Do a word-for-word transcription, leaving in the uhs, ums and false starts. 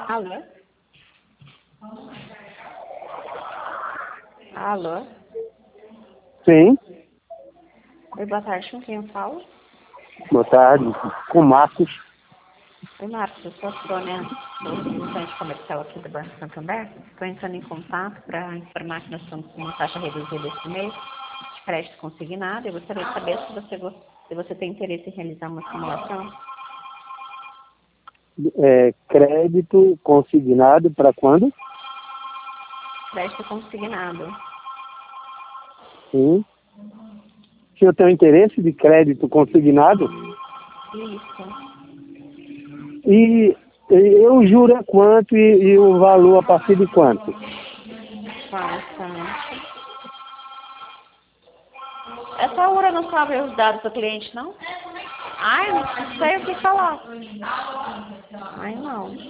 Alô? Alô? Sim, Oi, boa tarde, com quem eu falo? boa tarde, com Marcos. Oi, Marcos, eu sou a Sônia, sou representante comercial aqui do Banco Santander. Estou entrando em contato para informar que nós estamos com uma taxa reduzida esse mês de crédito consignado. Eu gostaria de saber se você, go- se você tem interesse em realizar uma simulação. É, crédito consignado para quando? Crédito consignado. Sim. Se eu tenho interesse de crédito consignado, Isso. e, e eu juro é quanto e, e o valor a partir de quanto? Bastante. Essa hora não sabe os dados do cliente, não? Ai, não sei o que falar. Ai, não.